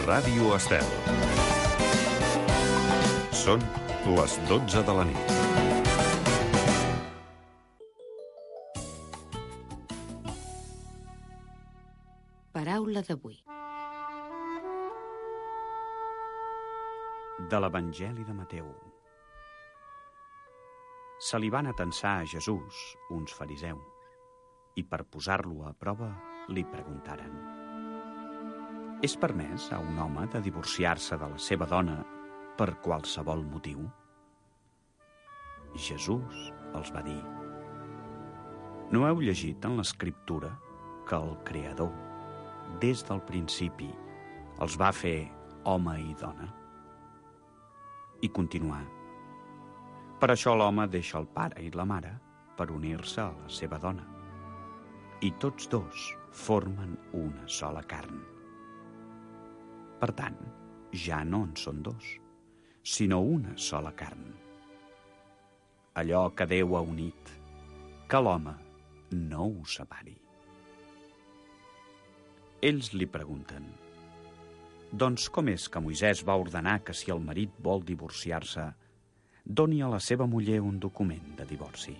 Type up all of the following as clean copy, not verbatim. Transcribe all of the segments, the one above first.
Ràdio Estel. Són les 12 de la nit. Paraula d'avui. De l'Evangeli de Mateu. Se li van atensar a Jesús uns fariseus i per posar-lo a prova li preguntaren: és permès a un home de divorciar-se de la seva dona per qualsevol motiu? Jesús els va dir: no heu llegit en l'Escriptura que el Creador, des del principi, els va fer home i dona? I continuà: per això l'home deixa el pare i la mare per unir-se a la seva dona, i tots dos formen una sola carn. Per tant, ja no en són dos, sinó una sola carn. Allò que Déu ha unit, que l'home no ho separi. Ells li pregunten: doncs com és que Moisès va ordenar que si el marit vol divorciar-se, doni a la seva muller un document de divorci?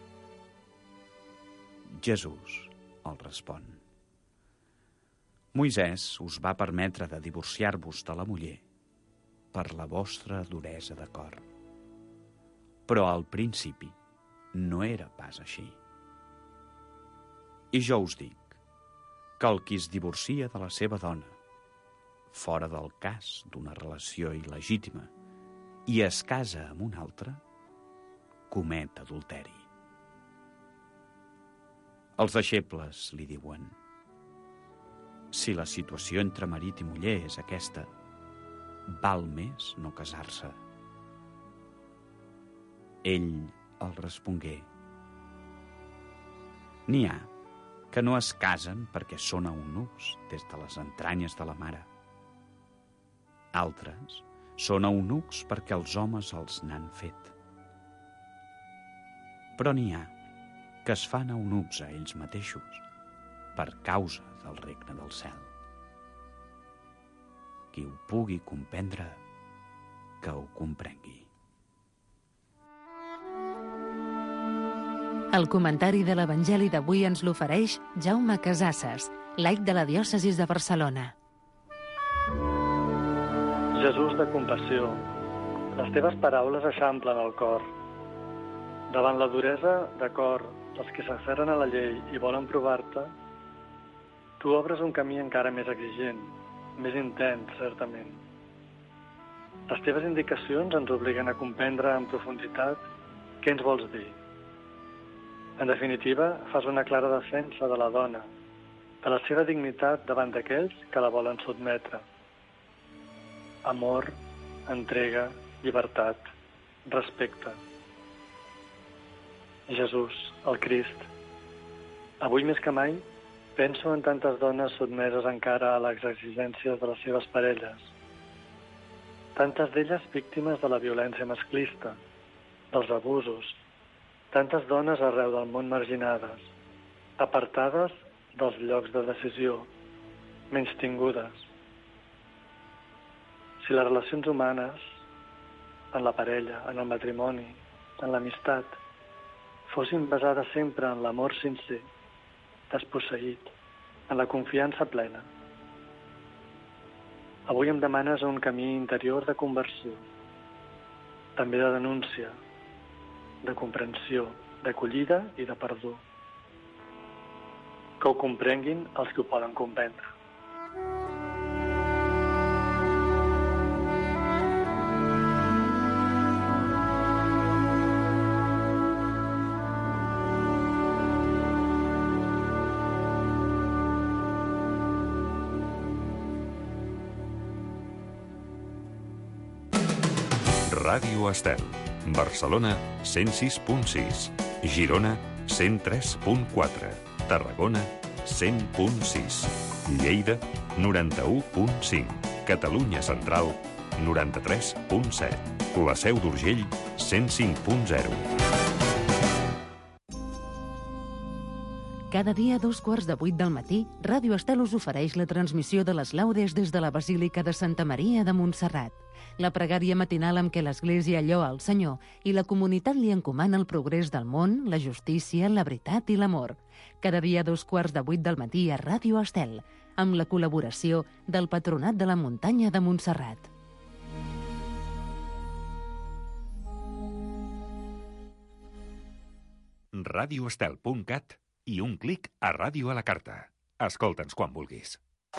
Jesús els respon: Moisès us va permetre de divorciar-vos de la muller per la vostra duresa de cor. Però al principi no era pas així. I jo us dic que el qui es divorcia de la seva dona, fora del cas d'una relació il·legítima, i es casa amb un altre, comet adulteri. Els deixebles li diuen: si la situació entre marit i muller és aquesta, val més no casar-se. Ell el respongué: n'hi ha que no es casen perquè són eunucs des de les entranyes de la mare. Altres són eunucs perquè els homes els n'han fet. Però n'hi ha que es fan eunucs a ells mateixos per causa del regne del cel. Qui ho pugui comprendre, que ho comprengui. El comentari de l'Evangeli d'avui ens l'ofereix Jaume Casasses, laic de la diòcesis de Barcelona. Jesús de compassió, les teves paraules eixamplen el cor. Davant la duresa de cor dels que s'aferren a la llei i volen provar-te, tu obres un camí encara més exigent, més intens, certament. Les teves indicacions ens obliguen a comprendre en profunditat què ens vols dir. En definitiva, fas una clara defensa de la dona, de la seva dignitat davant d'aquells que la volen sotmetre. Amor, entrega, llibertat, respecte. Jesús, el Crist. Avui més que mai, penso en tantes dones sotmeses encara a les exigències de les seves parelles. Tantes d'elles víctimes de la violència masclista, dels abusos. Tantes dones arreu del món marginades, apartades dels llocs de decisió, menystingudes. Si les relacions humanes, en la parella, en el matrimoni, en l'amistat, fossin basades sempre en l'amor sincer, desposseït, en la confiança plena. Avui em demanes un camí interior de conversió, també de denúncia, de comprensió, d'acollida i de perdó. Que ho comprenguin els que ho poden comprendre. Ràdio Estel. Barcelona 106.6, Girona 103.4, Tarragona 100.6, Lleida 91.5, Catalunya Central 93.7, La Seu d'Urgell 105.0. Cada dia a 7:15 del matí, Ràdio Estel us ofereix la transmissió de les laudes des de la Basílica de Santa Maria de Montserrat. La pregària matinal amb què l'Església lloa el Senyor i la comunitat li encomana el progrés del món, la justícia, la veritat i l'amor. Cada dia a 7:15 del matí a Ràdio Estel, amb la col·laboració del Patronat de la Muntanya de Montserrat. radioestel.cat i un clic a Ràdio a la Carta. Escolta'ns quan vulguis.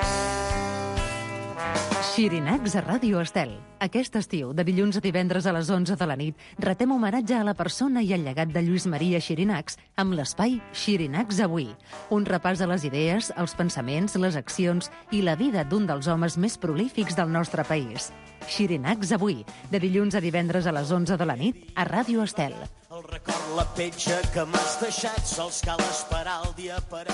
Xirinacs a Ràdio Estel. Aquest estiu, de dilluns a divendres a les 11 de la nit, retem homenatge a la persona i al llegat de Lluís Maria Xirinacs amb l'espai Xirinacs Avui. Un repàs a les idees, els pensaments, les accions i la vida d'un dels homes més prolífics del nostre país. Xirinacs Avui, de dilluns a divendres a les 11 de la nit a Ràdio Estel. El record, la petja que m'has deixat, sols cal esperar el dia per